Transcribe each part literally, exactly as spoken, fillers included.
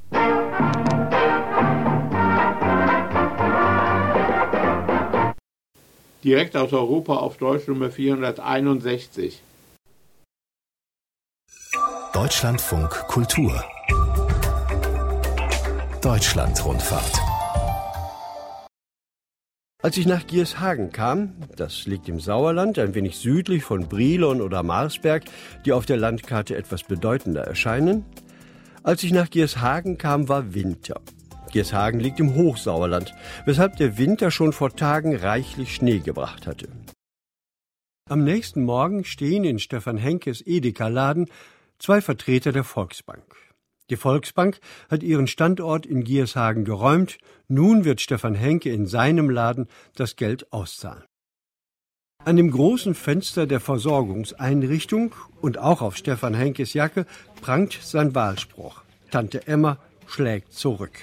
Direkt aus Europa auf Deutsch Nummer vierhunderteinundsechzig. Deutschlandfunk Kultur. Deutschlandrundfahrt. Als ich nach Giershagen kam, das liegt im Sauerland, ein wenig südlich von Brilon oder Marsberg, die auf der Landkarte etwas bedeutender erscheinen. Als ich nach Giershagen kam, war Winter. Giershagen liegt im Hochsauerland, weshalb der Winter schon vor Tagen reichlich Schnee gebracht hatte. Am nächsten Morgen stehen in Stefan Henkes Edeka-Laden zwei Vertreter der Volksbank. Die Volksbank hat ihren Standort in Giershagen geräumt. Nun wird Stefan Henke in seinem Laden das Geld auszahlen. An dem großen Fenster der Versorgungseinrichtung und auch auf Stefan Henkes Jacke prangt sein Wahlspruch: Tante Emma schlägt zurück.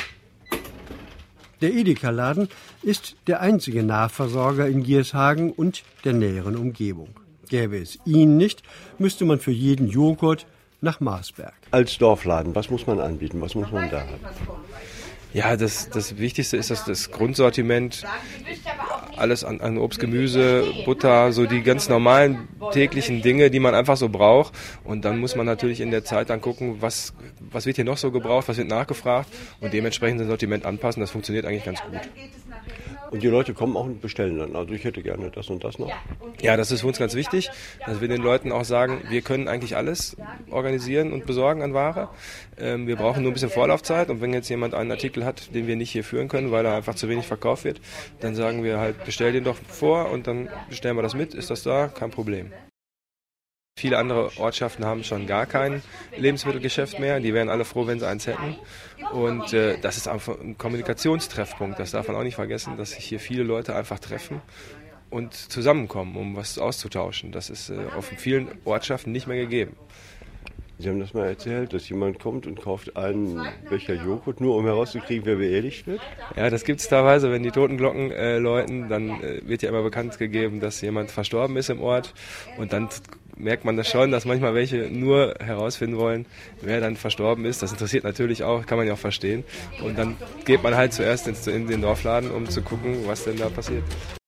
Der Edeka-Laden ist der einzige Nahversorger in Giershagen und der näheren Umgebung. Gäbe es ihn nicht, müsste man für jeden Joghurt nach Marsberg. Als Dorfladen, was muss man anbieten? Was muss man da haben? Ja, das, das Wichtigste ist das, das Grundsortiment. Alles an, an Obst, Gemüse, Butter, so die ganz normalen täglichen Dinge, die man einfach so braucht. Und dann muss man natürlich in der Zeit dann gucken, was, was wird hier noch so gebraucht, was wird nachgefragt und dementsprechend das Sortiment anpassen. Das funktioniert eigentlich ganz gut. Und die Leute kommen auch und bestellen dann. Also ich hätte gerne das und das noch. Ja, das ist für uns ganz wichtig, dass wir den Leuten auch sagen, wir können eigentlich alles organisieren und besorgen an Ware. Ähm, wir brauchen nur ein bisschen Vorlaufzeit. Und wenn jetzt jemand einen Artikel hat, den wir nicht hier führen können, weil er einfach zu wenig verkauft wird, dann sagen wir halt, bestell den doch vor und dann bestellen wir das mit. Ist das da? Kein Problem. Viele andere Ortschaften haben schon gar kein Lebensmittelgeschäft mehr. Die wären alle froh, wenn sie eins hätten. Und äh, das ist einfach ein Kommunikationstreffpunkt. Das darf man auch nicht vergessen, dass sich hier viele Leute einfach treffen und zusammenkommen, um was auszutauschen. Das ist äh, auf vielen Ortschaften nicht mehr gegeben. Sie haben das mal erzählt, dass jemand kommt und kauft einen Becher Joghurt, nur um herauszukriegen, wer beerdigt wird? Ja, das gibt es teilweise, wenn die Totenglocken äh, läuten, dann äh, wird ja immer bekannt gegeben, dass jemand verstorben ist im Ort. Und dann merkt man das schon, dass manchmal welche nur herausfinden wollen, wer dann verstorben ist. Das interessiert natürlich auch, kann man ja auch verstehen. Und dann geht man halt zuerst ins, in den Dorfladen, um zu gucken, was denn da passiert.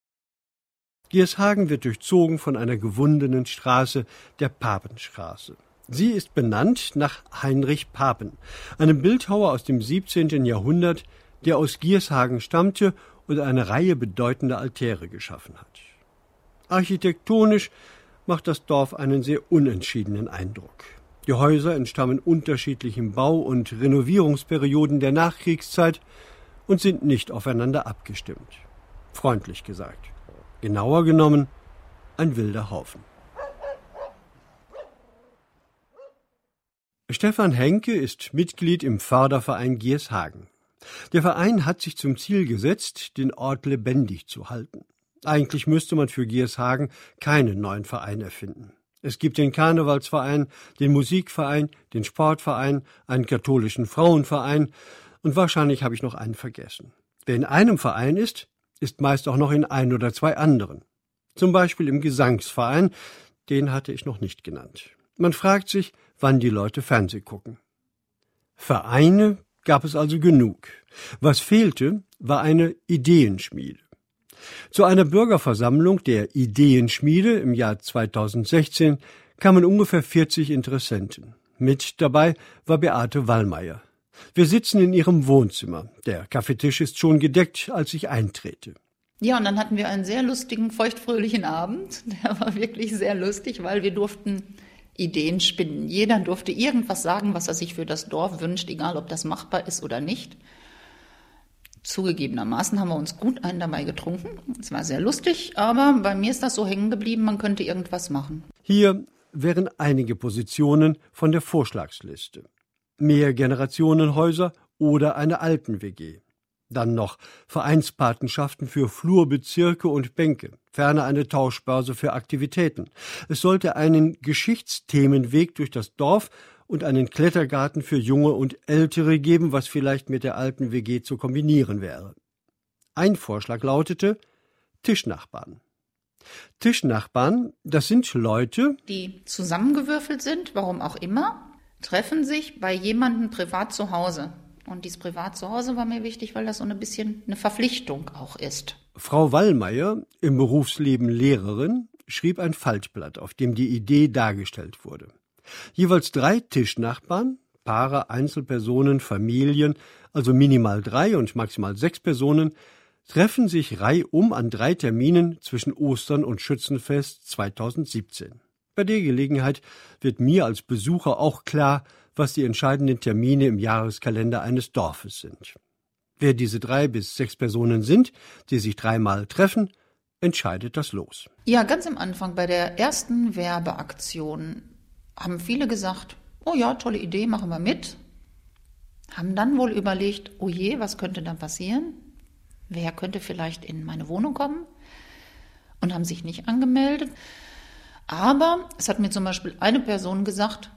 Giershagen wird durchzogen von einer gewundenen Straße, der Papenstraße. Sie ist benannt nach Heinrich Papen, einem Bildhauer aus dem siebzehnten Jahrhundert, der aus Giershagen stammte und eine Reihe bedeutender Altäre geschaffen hat. Architektonisch macht das Dorf einen sehr unentschiedenen Eindruck. Die Häuser entstammen unterschiedlichen Bau- und Renovierungsperioden der Nachkriegszeit und sind nicht aufeinander abgestimmt. Freundlich gesagt. Genauer genommen ein wilder Haufen. Stefan Henke ist Mitglied im Förderverein Giershagen. Der Verein hat sich zum Ziel gesetzt, den Ort lebendig zu halten. Eigentlich müsste man für Giershagen keinen neuen Verein erfinden. Es gibt den Karnevalsverein, den Musikverein, den Sportverein, einen katholischen Frauenverein und wahrscheinlich habe ich noch einen vergessen. Wer in einem Verein ist, ist meist auch noch in ein oder zwei anderen. Zum Beispiel im Gesangsverein, den hatte ich noch nicht genannt. Man fragt sich, wann die Leute Fernseh gucken. Vereine gab es also genug. Was fehlte, war eine Ideenschmiede. Zu einer Bürgerversammlung der Ideenschmiede im Jahr zweitausendsechzehn kamen ungefähr vierzig Interessenten. Mit dabei war Beate Wallmeier. Wir sitzen in ihrem Wohnzimmer. Der Kaffeetisch ist schon gedeckt, als ich eintrete. Ja, und dann hatten wir einen sehr lustigen, feuchtfröhlichen Abend. Der war wirklich sehr lustig, weil wir durften Ideen spinnen. Jeder durfte irgendwas sagen, was er sich für das Dorf wünscht, egal ob das machbar ist oder nicht. Zugegebenermaßen haben wir uns gut einen dabei getrunken. Es war sehr lustig, aber bei mir ist das so hängen geblieben, man könnte irgendwas machen. Hier wären einige Positionen von der Vorschlagsliste. Mehrgenerationenhäuser oder eine Alten-W G. Dann noch Vereinspatenschaften für Flurbezirke und Bänke, ferner eine Tauschbörse für Aktivitäten. Es sollte einen Geschichtsthemenweg durch das Dorf und einen Klettergarten für Junge und Ältere geben, was vielleicht mit der alten W G zu kombinieren wäre. Ein Vorschlag lautete Tischnachbarn. Tischnachbarn, das sind Leute, die zusammengewürfelt sind, warum auch immer, treffen sich bei jemandem privat zu Hause. Und dieses privat zu Hause war mir wichtig, weil das so ein bisschen eine Verpflichtung auch ist. Frau Wallmeier, im Berufsleben Lehrerin, schrieb ein Faltblatt, auf dem die Idee dargestellt wurde. Jeweils drei Tischnachbarn, Paare, Einzelpersonen, Familien, also minimal drei und maximal sechs Personen, treffen sich reihum an drei Terminen zwischen Ostern und Schützenfest zweitausendsiebzehn. Bei der Gelegenheit wird mir als Besucher auch klar, was die entscheidenden Termine im Jahreskalender eines Dorfes sind. Wer diese drei bis sechs Personen sind, die sich dreimal treffen, entscheidet das Los. Ja, ganz am Anfang bei der ersten Werbeaktion haben viele gesagt, oh ja, tolle Idee, machen wir mit. Haben dann wohl überlegt, oh je, was könnte dann passieren? Wer könnte vielleicht in meine Wohnung kommen? Und haben sich nicht angemeldet. Aber es hat mir zum Beispiel eine Person gesagt,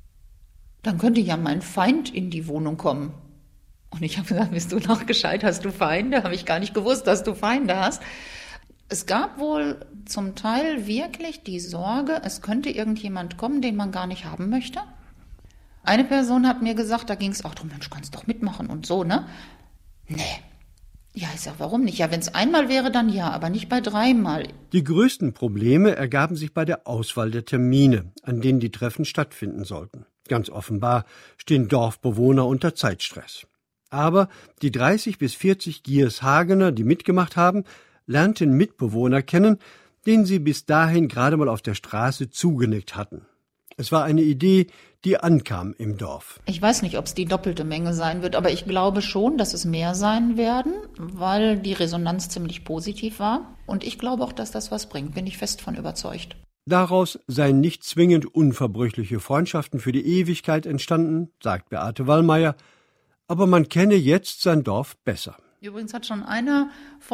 dann könnte ja mein Feind in die Wohnung kommen. Und ich habe gesagt, bist du noch gescheit, hast du Feinde? Habe ich gar nicht gewusst, dass du Feinde hast. Es gab wohl zum Teil wirklich die Sorge, es könnte irgendjemand kommen, den man gar nicht haben möchte. Eine Person hat mir gesagt, da ging es auch darum, Mensch, kannst doch mitmachen und so, ne? Nee. Ja, ich sag, warum nicht? Ja, wenn es einmal wäre, dann ja, aber nicht bei dreimal. Die größten Probleme ergaben sich bei der Auswahl der Termine, an denen die Treffen stattfinden sollten. Ganz offenbar stehen Dorfbewohner unter Zeitstress. Aber die dreißig bis vierzig Giershagener, die mitgemacht haben, lernten Mitbewohner kennen, denen sie bis dahin gerade mal auf der Straße zugenickt hatten. Es war eine Idee, die ankam im Dorf. Ich weiß nicht, ob es die doppelte Menge sein wird, aber ich glaube schon, dass es mehr sein werden, weil die Resonanz ziemlich positiv war. Und ich glaube auch, dass das was bringt, bin ich fest von überzeugt. Daraus seien nicht zwingend unverbrüchliche Freundschaften für die Ewigkeit entstanden, sagt Beate Wallmeier, aber man kenne jetzt sein Dorf besser. Übrigens hat schon einer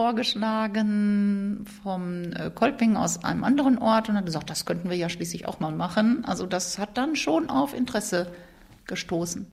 vorgeschlagen vom Kolping aus einem anderen Ort und hat gesagt, das könnten wir ja schließlich auch mal machen. Also das hat dann schon auf Interesse gestoßen.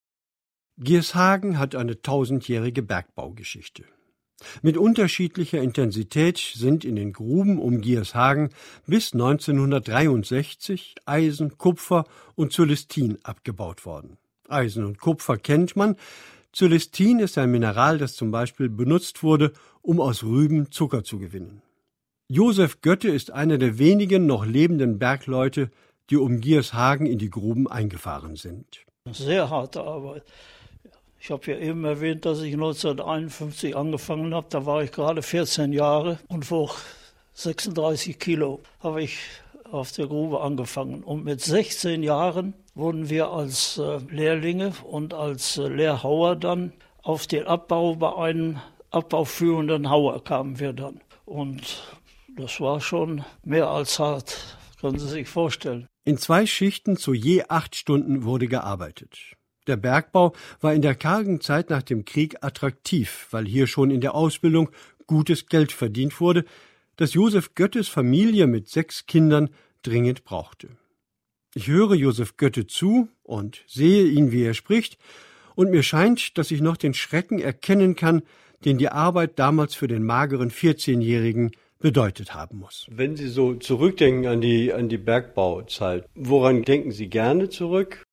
Giershagen hat eine tausendjährige Bergbaugeschichte. Mit unterschiedlicher Intensität sind in den Gruben um Giershagen bis neunzehnhundertdreiundsechzig Eisen, Kupfer und Cölestin abgebaut worden. Eisen und Kupfer kennt man. Cölestin ist ein Mineral, das zum Beispiel benutzt wurde, um aus Rüben Zucker zu gewinnen. Josef Götte ist einer der wenigen noch lebenden Bergleute, die um Giershagen in die Gruben eingefahren sind. Sehr harte Arbeit. Ich habe ja eben erwähnt, dass ich neunzehnhunderteinundfünfzig angefangen habe. Da war ich gerade vierzehn Jahre und wog sechsunddreißig Kilo. Habe ich auf der Grube angefangen. Und mit sechzehn Jahren wurden wir als äh, Lehrlinge und als äh, Lehrhauer dann auf den Abbau bei einem abbauführenden Hauer kamen wir dann. Und das war schon mehr als hart, können Sie sich vorstellen. In zwei Schichten zu je acht Stunden wurde gearbeitet. Der Bergbau war in der kargen Zeit nach dem Krieg attraktiv, weil hier schon in der Ausbildung gutes Geld verdient wurde, das Josef Göttes Familie mit sechs Kindern dringend brauchte. Ich höre Josef Götte zu und sehe ihn, wie er spricht, und mir scheint, dass ich noch den Schrecken erkennen kann, den die Arbeit damals für den mageren vierzehnjährigen bedeutet haben muss. Wenn Sie so zurückdenken an die, an die Bergbauzeit, woran denken Sie gerne zurück?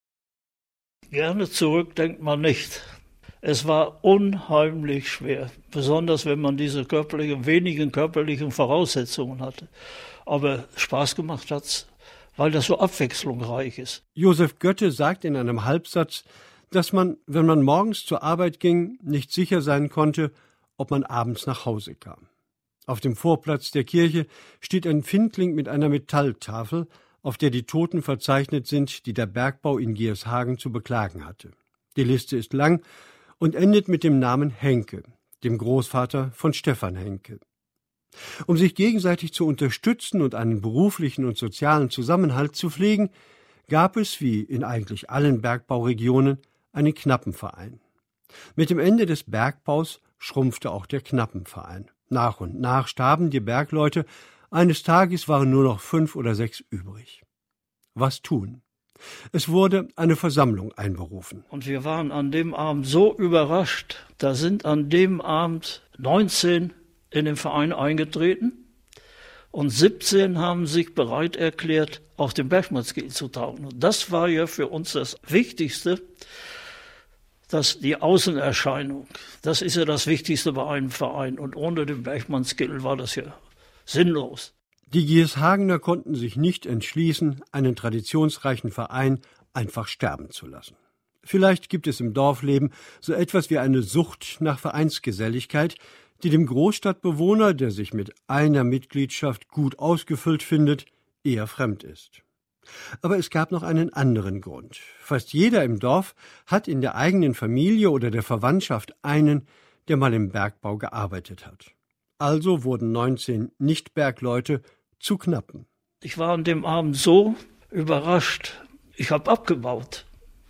Gerne zurück denkt man nicht. Es war unheimlich schwer, besonders wenn man diese körperlichen, wenigen körperlichen Voraussetzungen hatte. Aber Spaß gemacht hat's, weil das so abwechslungsreich ist. Josef Götte sagt in einem Halbsatz, dass man, wenn man morgens zur Arbeit ging, nicht sicher sein konnte, ob man abends nach Hause kam. Auf dem Vorplatz der Kirche steht ein Findling mit einer Metalltafel, auf der die Toten verzeichnet sind, die der Bergbau in Giershagen zu beklagen hatte. Die Liste ist lang und endet mit dem Namen Henke, dem Großvater von Stefan Henke. Um sich gegenseitig zu unterstützen und einen beruflichen und sozialen Zusammenhalt zu pflegen, gab es, wie in eigentlich allen Bergbauregionen, einen Knappenverein. Mit dem Ende des Bergbaus schrumpfte auch der Knappenverein. Nach und nach starben die Bergleute, eines Tages waren nur noch fünf oder sechs übrig. Was tun? Es wurde eine Versammlung einberufen. Und wir waren an dem Abend so überrascht, da sind an dem Abend neunzehn in den Verein eingetreten Und siebzehn haben sich bereit erklärt, auf dem Bergmannsgil zu tauchen. Und das war ja für uns das Wichtigste, dass die Außenerscheinung, das ist ja das Wichtigste bei einem Verein. Und ohne den Bergmannsgil war das ja sinnlos. Die Giershagener konnten sich nicht entschließen, einen traditionsreichen Verein einfach sterben zu lassen. Vielleicht gibt es im Dorfleben so etwas wie eine Sucht nach Vereinsgeselligkeit, die dem Großstadtbewohner, der sich mit einer Mitgliedschaft gut ausgefüllt findet, eher fremd ist. Aber es gab noch einen anderen Grund. Fast jeder im Dorf hat in der eigenen Familie oder der Verwandtschaft einen, der mal im Bergbau gearbeitet hat. Also wurden neunzehn Nicht-Bergleute zu Knappen. Ich war an dem Abend so überrascht. Ich habe abgebaut.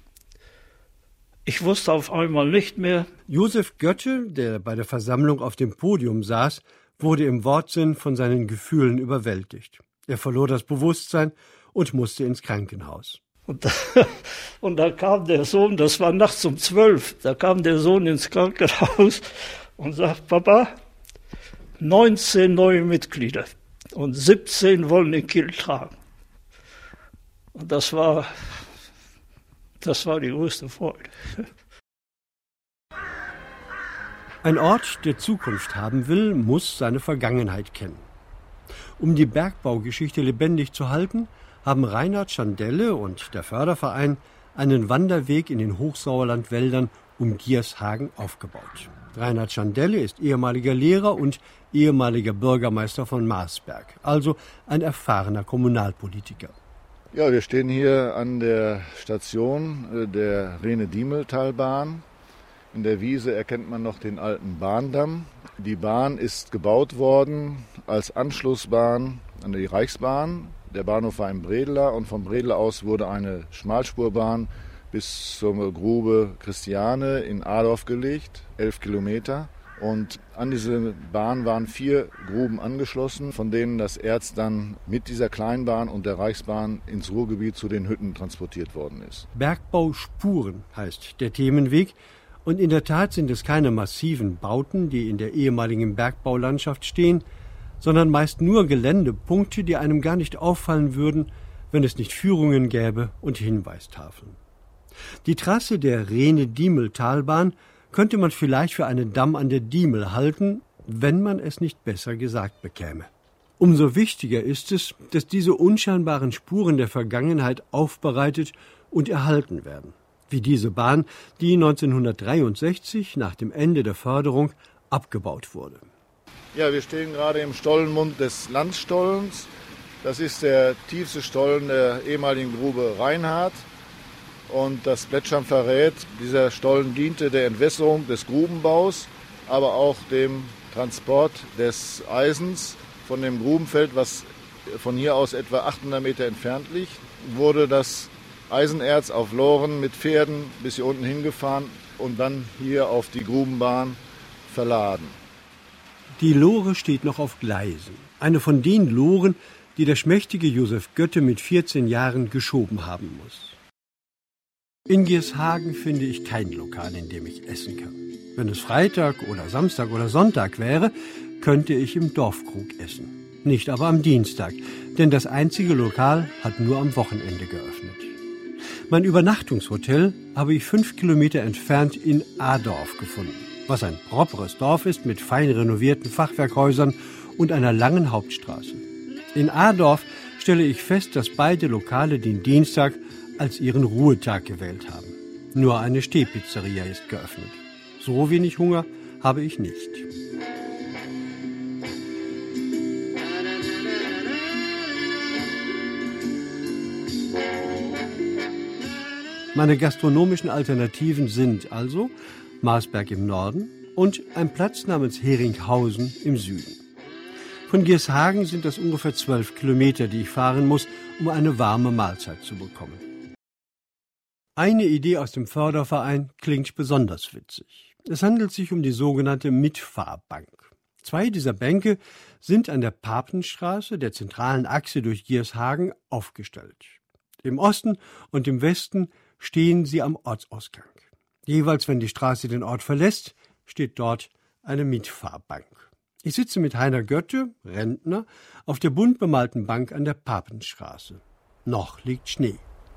Ich wusste auf einmal nicht mehr. Josef Götte, der bei der Versammlung auf dem Podium saß, wurde im Wortsinn von seinen Gefühlen überwältigt. Er verlor das Bewusstsein und musste ins Krankenhaus. Und da, und da kam der Sohn, das war nachts um zwölf, da kam der Sohn ins Krankenhaus und sagt, Papa, neunzehn neue Mitglieder und siebzehn wollen den Kiel tragen. Und das war... Das war die größte Freude. Ein Ort, der Zukunft haben will, muss seine Vergangenheit kennen. Um die Bergbaugeschichte lebendig zu halten, haben Reinhard Schandelle und der Förderverein einen Wanderweg in den Hochsauerlandwäldern um Giershagen aufgebaut. Reinhard Schandelle ist ehemaliger Lehrer und ehemaliger Bürgermeister von Marsberg, also ein erfahrener Kommunalpolitiker. Ja, wir stehen hier an der Station der Rhene-Diemeltalbahn. In der Wiese erkennt man noch den alten Bahndamm. Die Bahn ist gebaut worden als Anschlussbahn an die Reichsbahn. Der Bahnhof war in Bredela und von Bredela aus wurde eine Schmalspurbahn bis zur Grube Christiane in Adorf gelegt, elf Kilometer. Und an diese Bahn waren vier Gruben angeschlossen, von denen das Erz dann mit dieser Kleinbahn und der Reichsbahn ins Ruhrgebiet zu den Hütten transportiert worden ist. Bergbauspuren heißt der Themenweg. Und in der Tat sind es keine massiven Bauten, die in der ehemaligen Bergbaulandschaft stehen, sondern meist nur Geländepunkte, die einem gar nicht auffallen würden, wenn es nicht Führungen gäbe und Hinweistafeln. Die Trasse der Rhene-Diemel-Talbahn könnte man vielleicht für einen Damm an der Diemel halten, wenn man es nicht besser gesagt bekäme. Umso wichtiger ist es, dass diese unscheinbaren Spuren der Vergangenheit aufbereitet und erhalten werden, wie diese Bahn, die neunzehnhundertdreiundsechzig nach dem Ende der Förderung abgebaut wurde. Ja, wir stehen gerade im Stollenmund des Landstollens. Das ist der tiefste Stollen der ehemaligen Grube Reinhardt. Und das Plätschern verrät, dieser Stollen diente der Entwässerung des Grubenbaus, aber auch dem Transport des Eisens von dem Grubenfeld, was von hier aus etwa achthundert Meter entfernt liegt, wurde das Eisenerz auf Loren mit Pferden bis hier unten hingefahren und dann hier auf die Grubenbahn verladen. Die Lore steht noch auf Gleisen. Eine von den Loren, die der schmächtige Josef Götte mit vierzehn Jahren geschoben haben muss. In Giershagen finde ich kein Lokal, in dem ich essen kann. Wenn es Freitag oder Samstag oder Sonntag wäre, könnte ich im Dorfkrug essen. Nicht aber am Dienstag, denn das einzige Lokal hat nur am Wochenende geöffnet. Mein Übernachtungshotel habe ich fünf Kilometer entfernt in Adorf gefunden, was ein properes Dorf ist mit fein renovierten Fachwerkhäusern und einer langen Hauptstraße. In Adorf stelle ich fest, dass beide Lokale den Dienstag als ihren Ruhetag gewählt haben. Nur eine Stehpizzeria ist geöffnet. So wenig Hunger habe ich nicht. Meine gastronomischen Alternativen sind also Marsberg im Norden und ein Platz namens Heringhausen im Süden. Von Giershagen sind das ungefähr zwölf Kilometer, die ich fahren muss, um eine warme Mahlzeit zu bekommen. Eine Idee aus dem Förderverein klingt besonders witzig. Es handelt sich um die sogenannte Mitfahrbank. Zwei dieser Bänke sind an der Papenstraße, der zentralen Achse durch Giershagen, aufgestellt. Im Osten und im Westen stehen sie am Ortsausgang. Jeweils, wenn die Straße den Ort verlässt, steht dort eine Mitfahrbank. Ich sitze mit Heiner Götte, Rentner, auf der bunt bemalten Bank an der Papenstraße. Noch liegt Schnee.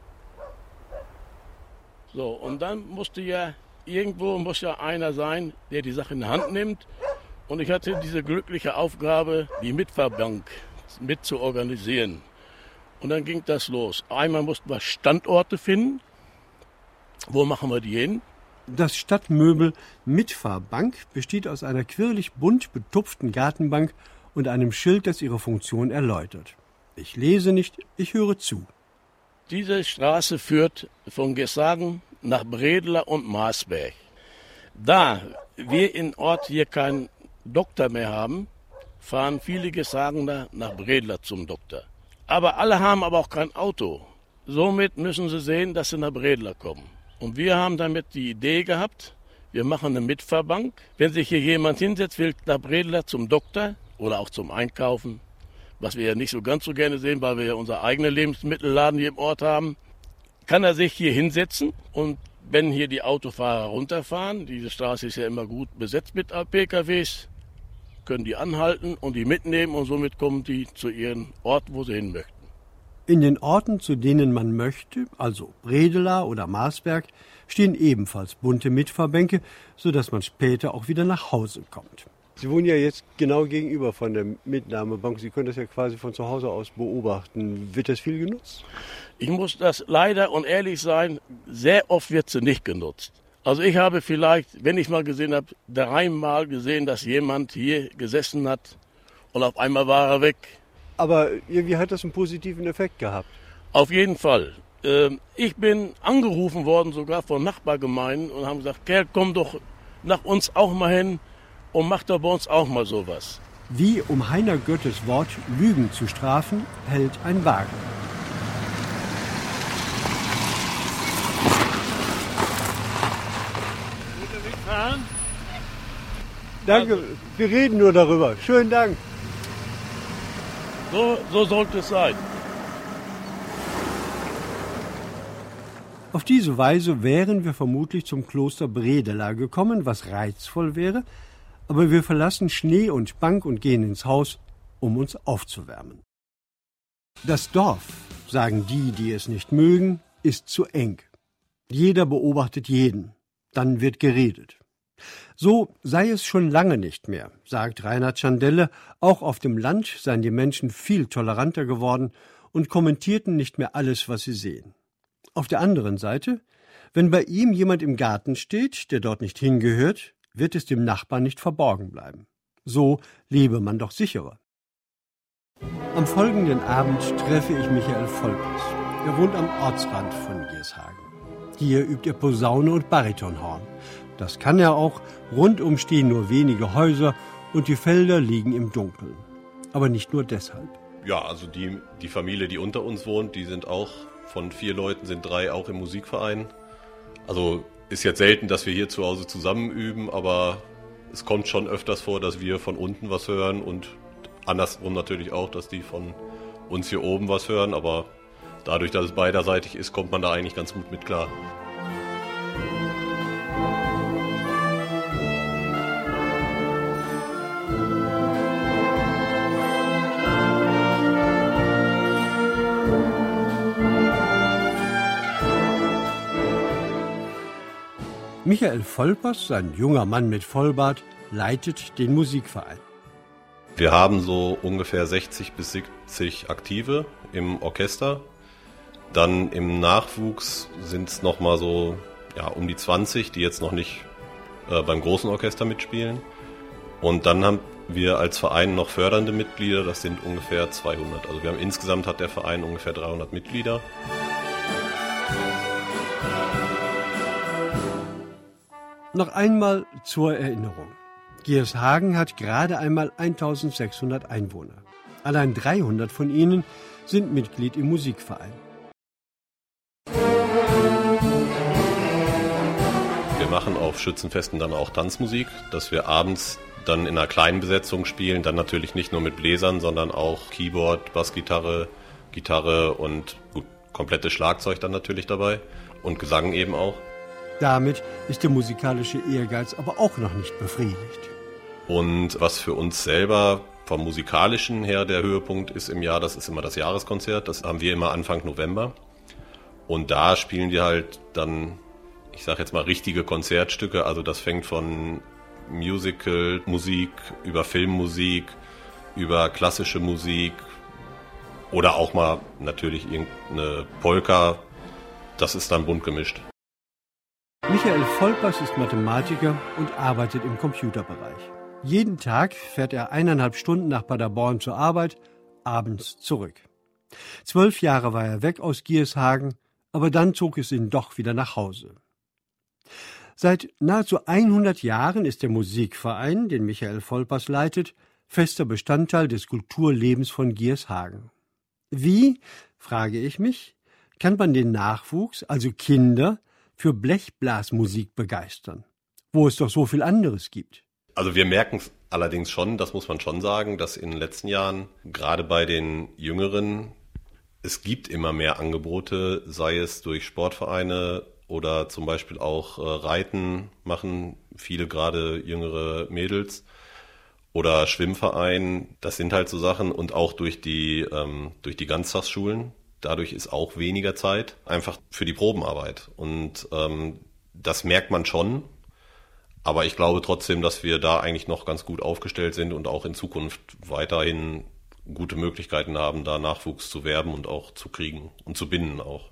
So, und dann musste ja, irgendwo muss ja einer sein, der die Sache in die Hand nimmt. Und ich hatte diese glückliche Aufgabe, die Mitfahrbank mit zu organisieren. Und dann ging das los. Einmal mussten wir Standorte finden. Wo machen wir die hin? Das Stadtmöbel Mitfahrbank besteht aus einer quirlig bunt betupften Gartenbank und einem Schild, das ihre Funktion erläutert. Ich lese nicht, ich höre zu. Diese Straße führt von Geßhagen nach Bredla und Marsberg. Da wir im Ort hier keinen Doktor mehr haben, fahren viele Geßhagener nach Bredla zum Doktor. Aber alle haben aber auch kein Auto. Somit müssen sie sehen, dass sie nach Bredla kommen. Und wir haben damit die Idee gehabt, wir machen eine Mitfahrbank. Wenn sich hier jemand hinsetzt, will nach Bredla zum Doktor oder auch zum Einkaufen, was wir ja nicht so ganz so gerne sehen, weil wir ja unser eigener Lebensmittelladen hier im Ort haben, kann er sich hier hinsetzen. Und wenn hier die Autofahrer runterfahren, diese Straße ist ja immer gut besetzt mit P K Ws, können die anhalten und die mitnehmen und somit kommen die zu ihrem Ort, wo sie hin möchten. In den Orten, zu denen man möchte, also Bredela oder Marsberg, stehen ebenfalls bunte Mitfahrbänke, sodass man später auch wieder nach Hause kommt. Sie wohnen ja jetzt genau gegenüber von der Mitnahmebank. Sie können das ja quasi von zu Hause aus beobachten. Wird das viel genutzt? Ich muss das leider und ehrlich sein, sehr oft wird sie nicht genutzt. Also ich habe vielleicht, wenn ich mal gesehen habe, dreimal gesehen, dass jemand hier gesessen hat und auf einmal war er weg. Aber irgendwie hat das einen positiven Effekt gehabt. Auf jeden Fall. Ich bin angerufen worden, sogar von Nachbargemeinden, und haben gesagt, Kerl, komm doch nach uns auch mal hin und mach doch bei uns auch mal sowas. Wie, um Heiner Göttes Wort Lügen zu strafen, hält ein Wagen. Gute mitfahren? Danke, also, wir reden nur darüber. Schönen Dank. So, so sollte es sein. Auf diese Weise wären wir vermutlich zum Kloster Bredela gekommen, was reizvoll wäre, aber wir verlassen Schnee und Bank und gehen ins Haus, um uns aufzuwärmen. Das Dorf, sagen die, die es nicht mögen, ist zu eng. Jeder beobachtet jeden, dann wird geredet. So sei es schon lange nicht mehr, sagt Reinhard Schandelle. Auch auf dem Land seien die Menschen viel toleranter geworden und kommentierten nicht mehr alles, was sie sehen. Auf der anderen Seite, wenn bei ihm jemand im Garten steht, der dort nicht hingehört, wird es dem Nachbarn nicht verborgen bleiben. So lebe man doch sicherer. Am folgenden Abend treffe ich Michael Volpers. Er wohnt am Ortsrand von Geßhagen. Hier übt er Posaune und Baritonhorn. Das kann er auch, rundum stehen nur wenige Häuser und die Felder liegen im Dunkeln. Aber nicht nur deshalb. Ja, also die, die Familie, die unter uns wohnt, die sind auch, von vier Leuten sind drei auch im Musikverein. Also ist jetzt selten, dass wir hier zu Hause zusammen üben, aber es kommt schon öfters vor, dass wir von unten was hören und andersrum natürlich auch, dass die von uns hier oben was hören. Aber dadurch, dass es beiderseitig ist, kommt man da eigentlich ganz gut mit klar. Michael Volpers, ein junger Mann mit Vollbart, leitet den Musikverein. Wir haben so ungefähr sechzig bis siebzig Aktive im Orchester. Dann im Nachwuchs sind es nochmal so ja, um die zwanzig, die jetzt noch nicht äh, beim großen Orchester mitspielen. Und dann haben wir als Verein noch fördernde Mitglieder, das sind ungefähr zweihundert. Also wir haben insgesamt hat der Verein ungefähr dreihundert Mitglieder. Noch einmal zur Erinnerung. Geßhagen hat gerade einmal eintausendsechshundert Einwohner. Allein dreihundert von ihnen sind Mitglied im Musikverein. Wir machen auf Schützenfesten dann auch Tanzmusik, dass wir abends dann in einer kleinen Besetzung spielen, dann natürlich nicht nur mit Bläsern, sondern auch Keyboard, Bassgitarre, Gitarre und gut, komplettes Schlagzeug dann natürlich dabei und Gesang eben auch. Damit ist der musikalische Ehrgeiz aber auch noch nicht befriedigt. Und was für uns selber vom musikalischen her der Höhepunkt ist im Jahr, das ist immer das Jahreskonzert. Das haben wir immer Anfang November. Und da spielen wir halt dann, ich sage jetzt mal, richtige Konzertstücke. Also das fängt von Musical-Musik über Filmmusik, über klassische Musik oder auch mal natürlich irgendeine Polka. Das ist dann bunt gemischt. Michael Volpers ist Mathematiker und arbeitet im Computerbereich. Jeden Tag fährt er eineinhalb Stunden nach Paderborn zur Arbeit, abends zurück. Zwölf Jahre war er weg aus Giershagen, aber dann zog es ihn doch wieder nach Hause. Seit nahezu hundert Jahren ist der Musikverein, den Michael Volpers leitet, fester Bestandteil des Kulturlebens von Giershagen. Wie, frage ich mich, kann man den Nachwuchs, also Kinder, für Blechblasmusik begeistern, wo es doch so viel anderes gibt? Also wir merken es allerdings schon, das muss man schon sagen, dass in den letzten Jahren, gerade bei den Jüngeren, es gibt immer mehr Angebote, sei es durch Sportvereine oder zum Beispiel auch äh, Reiten machen viele gerade jüngere Mädels oder Schwimmverein. Das sind halt so Sachen und auch durch die, ähm, durch die Ganztagsschulen. Dadurch ist auch weniger Zeit einfach für die Probenarbeit. Und ähm, das merkt man schon. Aber ich glaube trotzdem, dass wir da eigentlich noch ganz gut aufgestellt sind und auch in Zukunft weiterhin gute Möglichkeiten haben, da Nachwuchs zu werben und auch zu kriegen und zu binden auch.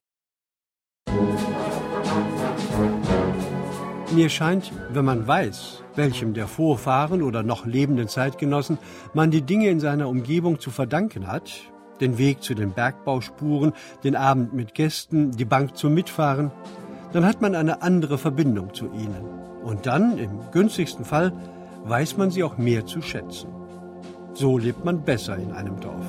Mir scheint, wenn man weiß, welchem der Vorfahren oder noch lebenden Zeitgenossen man die Dinge in seiner Umgebung zu verdanken hat, den Weg zu den Bergbauspuren, den Abend mit Gästen, die Bank zum Mitfahren, dann hat man eine andere Verbindung zu ihnen. Und dann, im günstigsten Fall, weiß man sie auch mehr zu schätzen. So lebt man besser in einem Dorf.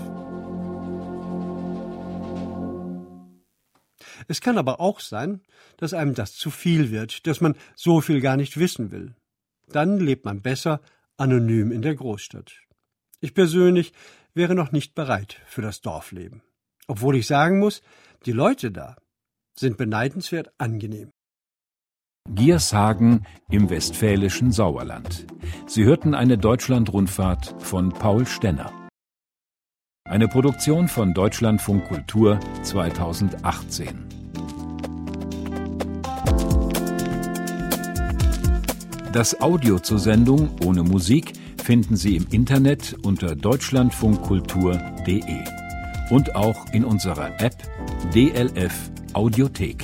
Es kann aber auch sein, dass einem das zu viel wird, dass man so viel gar nicht wissen will. Dann lebt man besser anonym in der Großstadt. Ich persönlich wäre noch nicht bereit für das Dorfleben. Obwohl ich sagen muss, die Leute da sind beneidenswert angenehm. Giershagen im westfälischen Sauerland. Sie hörten eine Deutschlandrundfahrt von Paul Stenner. Eine Produktion von Deutschlandfunk Kultur zweitausendachtzehn. Das Audio zur Sendung ohne Musik finden Sie im Internet unter deutschlandfunkkultur punkt de und auch in unserer App D L F Audiothek.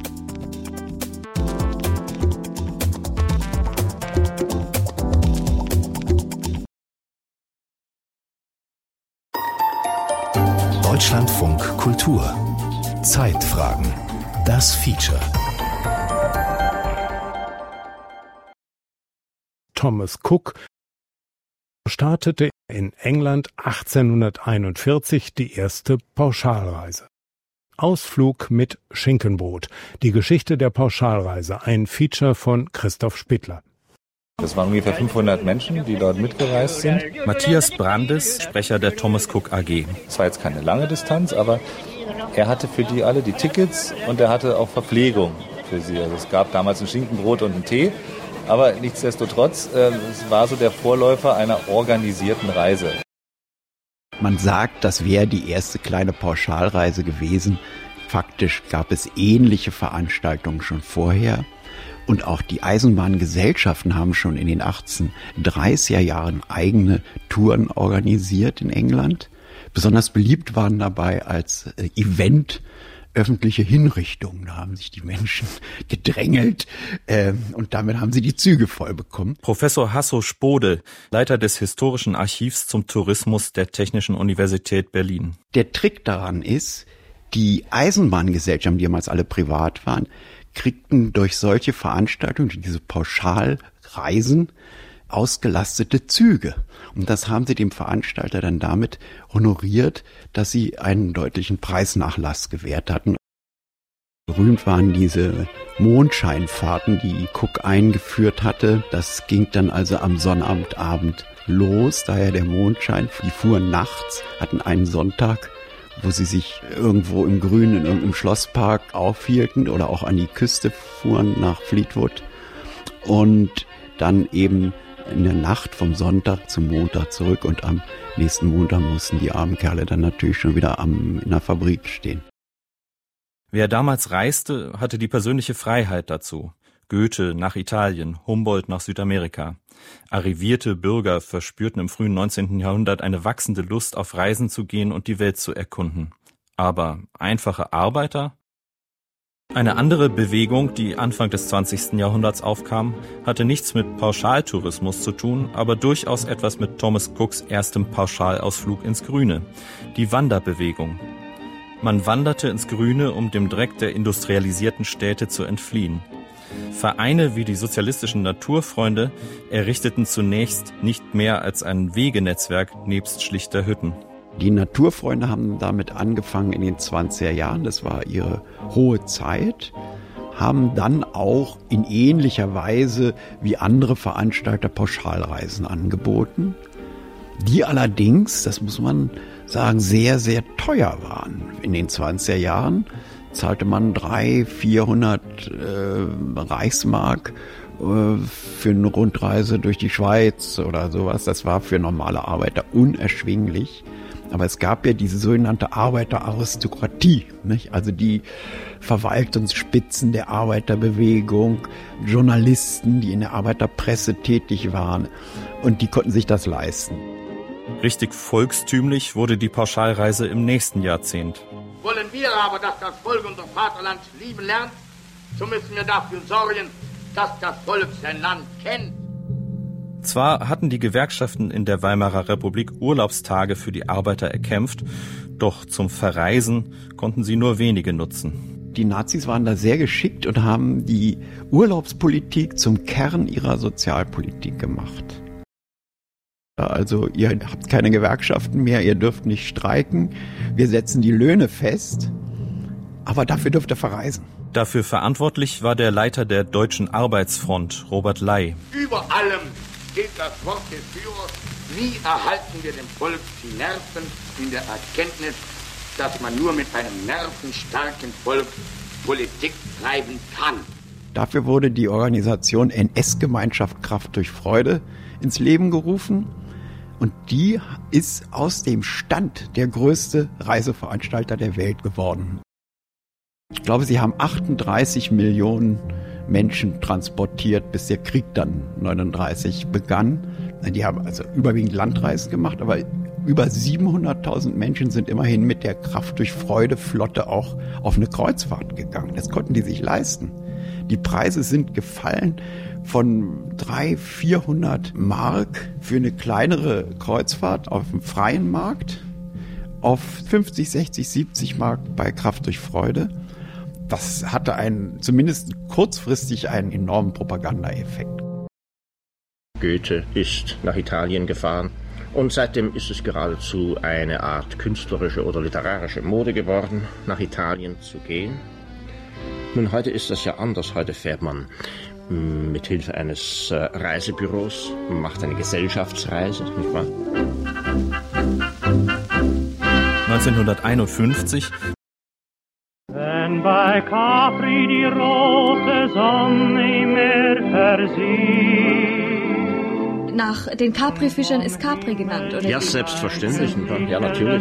Deutschlandfunk Kultur. Zeitfragen. Das Feature. Thomas Cook startete in England achtzehnhunderteinundvierzig die erste Pauschalreise. Ausflug mit Schinkenbrot. Die Geschichte der Pauschalreise. Ein Feature von Christoph Spittler. Das waren ungefähr fünfhundert Menschen, die dort mitgereist sind. Matthias Brandes, Sprecher der Thomas Cook A G. Es war jetzt keine lange Distanz, aber er hatte für die alle die Tickets und er hatte auch Verpflegung für sie. Also es gab damals ein Schinkenbrot und einen Tee, aber nichtsdestotrotz, äh, es war so der Vorläufer einer organisierten Reise. Man sagt, das wäre die erste kleine Pauschalreise gewesen. Faktisch gab es ähnliche Veranstaltungen schon vorher. Und auch die Eisenbahngesellschaften haben schon in den achtzehnhundertdreißiger Jahren eigene Touren organisiert in England. Besonders beliebt waren dabei als äh, Event öffentliche Hinrichtungen. Da haben sich die Menschen gedrängelt äh, und damit haben sie die Züge voll bekommen. Professor Hasso Spode, Leiter des Historischen Archivs zum Tourismus der Technischen Universität Berlin. Der Trick daran ist, die Eisenbahngesellschaften, die damals alle privat waren, kriegten durch solche Veranstaltungen, diese Pauschalreisen, ausgelastete Züge. Und das haben sie dem Veranstalter dann damit honoriert, dass sie einen deutlichen Preisnachlass gewährt hatten. Berühmt waren diese Mondscheinfahrten, die Cook eingeführt hatte. Das ging dann also am Sonnabendabend los, daher der Mondschein. Die fuhren nachts, hatten einen Sonntag, wo sie sich irgendwo im Grünen, in irgendeinem Schlosspark aufhielten oder auch an die Küste fuhren nach Fleetwood und dann eben in der Nacht vom Sonntag zum Montag zurück und am nächsten Montag mussten die armen Kerle dann natürlich schon wieder am, in der Fabrik stehen. Wer damals reiste, hatte die persönliche Freiheit dazu. Goethe nach Italien, Humboldt nach Südamerika. Arrivierte Bürger verspürten im frühen neunzehnten Jahrhundert eine wachsende Lust, auf Reisen zu gehen und die Welt zu erkunden. Aber einfache Arbeiter? Eine andere Bewegung, die Anfang des zwanzigsten Jahrhunderts aufkam, hatte nichts mit Pauschaltourismus zu tun, aber durchaus etwas mit Thomas Cooks erstem Pauschalausflug ins Grüne, die Wanderbewegung. Man wanderte ins Grüne, um dem Dreck der industrialisierten Städte zu entfliehen. Vereine wie die sozialistischen Naturfreunde errichteten zunächst nicht mehr als ein Wegenetzwerk nebst schlichter Hütten. Die Naturfreunde haben damit angefangen in den zwanziger Jahren, das war ihre hohe Zeit, haben dann auch in ähnlicher Weise wie andere Veranstalter Pauschalreisen angeboten, die allerdings, das muss man sagen, sehr, sehr teuer waren. In den zwanziger Jahren zahlte man dreihundert, vierhundert äh, Reichsmark äh, für eine Rundreise durch die Schweiz oder sowas. Das war für normale Arbeiter unerschwinglich. Aber es gab ja diese sogenannte Arbeiteraristokratie, nicht? Also die Verwaltungsspitzen der Arbeiterbewegung, Journalisten, die in der Arbeiterpresse tätig waren, und die konnten sich das leisten. Richtig volkstümlich wurde die Pauschalreise im nächsten Jahrzehnt. Wollen wir aber, dass das Volk unser Vaterland lieben lernt, so müssen wir dafür sorgen, dass das Volk sein Land kennt. Zwar hatten die Gewerkschaften in der Weimarer Republik Urlaubstage für die Arbeiter erkämpft, doch zum Verreisen konnten sie nur wenige nutzen. Die Nazis waren da sehr geschickt und haben die Urlaubspolitik zum Kern ihrer Sozialpolitik gemacht. Also ihr habt keine Gewerkschaften mehr, ihr dürft nicht streiken, wir setzen die Löhne fest, aber dafür dürft ihr verreisen. Dafür verantwortlich war der Leiter der Deutschen Arbeitsfront, Robert Ley. Über allem steht das Wort des Führers: Wie erhalten wir dem Volk die Nerven in der Erkenntnis, dass man nur mit einem nervenstarken Volk Politik treiben kann? Dafür wurde die Organisation N S-Gemeinschaft Kraft durch Freude ins Leben gerufen. Und die ist aus dem Stand der größte Reiseveranstalter der Welt geworden. Ich glaube, sie haben achtunddreißig Millionen Menschen transportiert, bis der Krieg dann neununddreißig begann. Die haben also überwiegend Landreisen gemacht, aber über siebenhunderttausend Menschen sind immerhin mit der Kraft durch Freude Flotte auch auf eine Kreuzfahrt gegangen. Das konnten die sich leisten. Die Preise sind gefallen von dreihundert, vierhundert Mark für eine kleinere Kreuzfahrt auf dem freien Markt auf fünfzig, sechzig, siebzig Mark bei Kraft durch Freude. Das hatte einen, zumindest kurzfristig einen enormen Propagandaeffekt. Goethe ist nach Italien gefahren und seitdem ist es geradezu eine Art künstlerische oder literarische Mode geworden, nach Italien zu gehen. Nun, heute ist das ja anders. Heute fährt man mit Hilfe eines äh, Reisebüros, macht eine Gesellschaftsreise, nicht wahr? neunzehnhunderteinundfünfzig Wenn bei Capri die rote Sonne im Meer versieht. Nach den Capri-Fischern ist Capri genannt, oder? Ja, selbstverständlich. Ja, natürlich.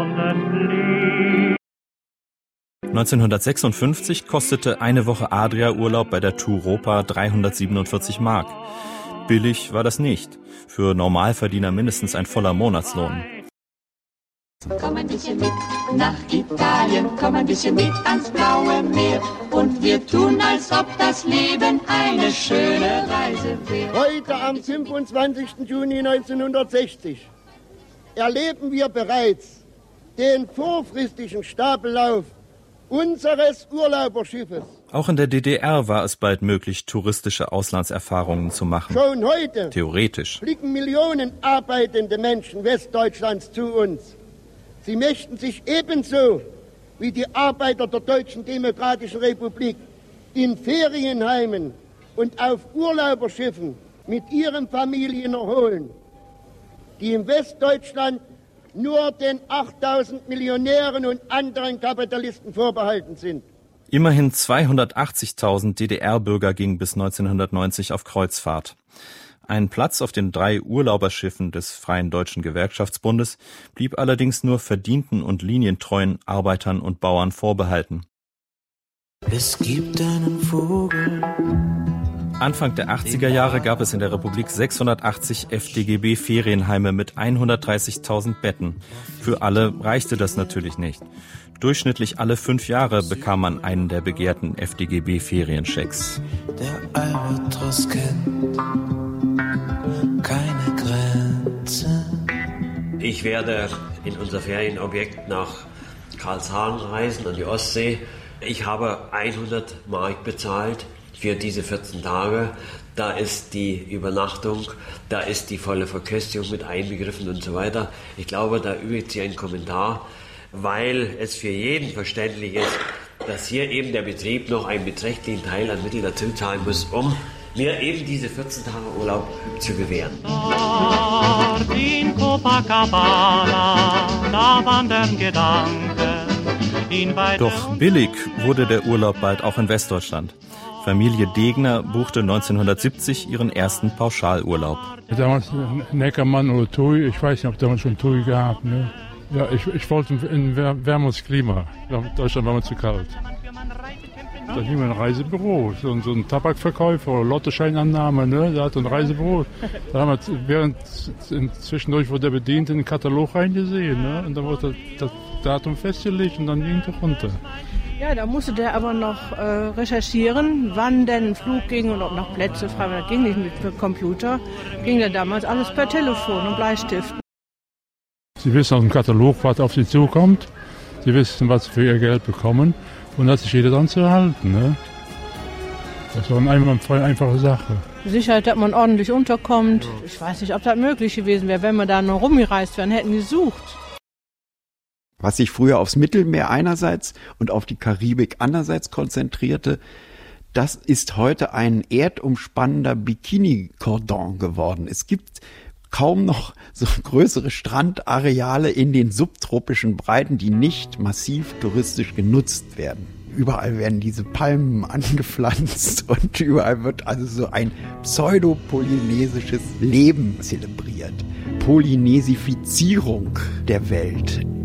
neunzehnhundertsechsundfünfzig kostete eine Woche Adria-Urlaub bei der Touropa dreihundertsiebenundvierzig Mark. Billig war das nicht. Für Normalverdiener mindestens ein voller Monatslohn. Komm ein bisschen mit nach Italien, komm ein bisschen mit ans blaue Meer. Und wir tun, als ob das Leben eine schöne Reise wäre. Heute am fünfundzwanzigsten Juni neunzehnhundertsechzig erleben wir bereits den vorfristigen Stapellauf unseres Urlauberschiffes. Auch in der D D R war es bald möglich, touristische Auslandserfahrungen zu machen. Schon heute Theoretisch. blicken Millionen arbeitende Menschen Westdeutschlands zu uns. Sie möchten sich ebenso wie die Arbeiter der Deutschen Demokratischen Republik in Ferienheimen und auf Urlauberschiffen mit ihren Familien erholen, die im Westdeutschland nur den achttausend Millionären und anderen Kapitalisten vorbehalten sind. Immerhin zweihundertachtzigtausend D D R-Bürger gingen bis neunzehnhundertneunzig auf Kreuzfahrt. Ein Platz auf den drei Urlauberschiffen des Freien Deutschen Gewerkschaftsbundes blieb allerdings nur verdienten und linientreuen Arbeitern und Bauern vorbehalten. Es gibt einen Vogel. Anfang der achtziger Jahre gab es in der Republik sechshundertachtzig F D G B-Ferienheime mit hundertdreißigtausend Betten. Für alle reichte das natürlich nicht. Durchschnittlich alle fünf Jahre bekam man einen der begehrten F D G B-Ferienschecks. Der Albatros kennt keine Grenze. Ich werde in unser Ferienobjekt nach Karlshagen reisen, an die Ostsee. Ich habe hundert Mark bezahlt für diese vierzehn Tage. Da ist die Übernachtung, da ist die volle Verköstigung mit einbegriffen und so weiter. Ich glaube, da übt sich ein Kommentar, weil es für jeden verständlich ist, dass hier eben der Betrieb noch einen beträchtlichen Teil an Mitteln dazu zahlen muss, um mir eben diese vierzehn Tage Urlaub zu gewähren. Dort in Copacabana, da wandern Gedanken. Doch billig wurde der Urlaub bald auch in Westdeutschland. Familie Degner buchte neunzehnhundertsiebzig ihren ersten Pauschalurlaub. Damals Neckermann oder Tui, ich weiß nicht, ob damals schon Tui gehabt. Ne? Ja, ich, ich wollte ein wärmeres Klima. In Deutschland war mir zu kalt. Da ging mir ein Reisebüro, so, so ein Tabakverkäufer oder Lottoscheinannahme, ne? Der hat ein Reisebüro. Da haben wir während zwischendurch wurde der Bediente in den Katalog reingesehen, ne? Und dann wurde das Datum festgelegt und dann ging es runter. Ja, da musste der aber noch äh, recherchieren, wann denn ein Flug ging und ob noch Plätze frei waren. Das ging nicht mit dem Computer, ging ja damals alles per Telefon und Bleistift. Sie wissen aus dem Katalog, was auf Sie zukommt. Sie wissen, was Sie für Ihr Geld bekommen. Und da hat sich jeder dran zu halten. Ne? Das war eine einfache Sache. Sicherheit, dass man ordentlich unterkommt. Ich weiß nicht, ob das möglich gewesen wäre, wenn wir da noch rumgereist wären, hätten gesucht. Was sich früher aufs Mittelmeer einerseits und auf die Karibik andererseits konzentrierte, das ist heute ein erdumspannender Bikini-Cordon geworden. Es gibt kaum noch so größere Strandareale in den subtropischen Breiten, die nicht massiv touristisch genutzt werden. Überall werden diese Palmen angepflanzt und überall wird also so ein pseudo-polynesisches Leben zelebriert. Polynesifizierung der Welt.